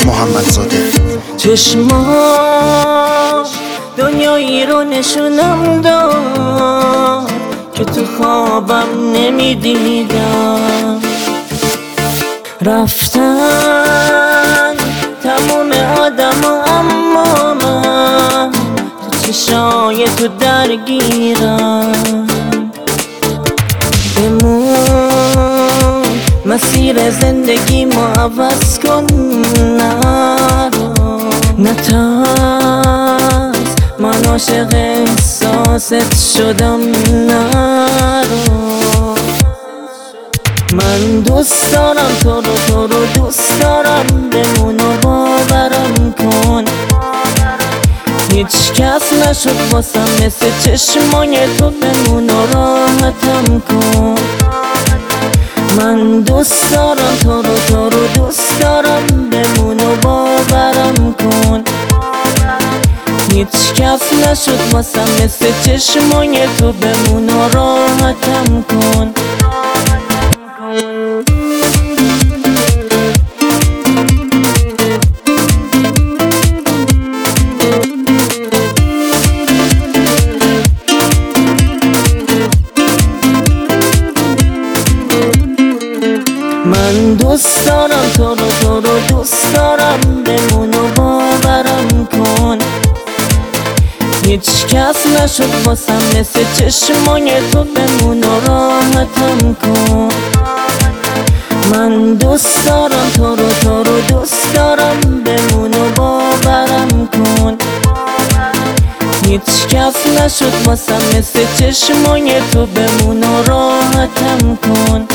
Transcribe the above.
محمدزاده. چشماش دنیایی رو نشونم داد که تو خوابم نمیدیدم. رفتن تموم آدم اما من تو چشای تو درگیرم. بمون مسیر زندگی ما عوض کن، نترس من عاشق احساست شدم، نرو. من دوست دارم تو رو دوست دارم، بمون و باورم کن. هیچ کس نشد واسم مثل چشمای تو، بمون و راحتم کن. من دوست دارم تو رو دوست دارم، بمون و باورم کن. هیچ کس نشد واسم مثل چشمای تو، بمون و راحتم کن. من دوست دارم تو رو دوست دارم، بمون و باورم کن. هیچ کس نشد واسم مثل چشمای تو، بمون و راحتم کن. من دوست دارم تو رو دوست دارم، بمون و باورم کن. هیچ کس نشد واسم مثل چشمای تو، بمون و راحتم کن.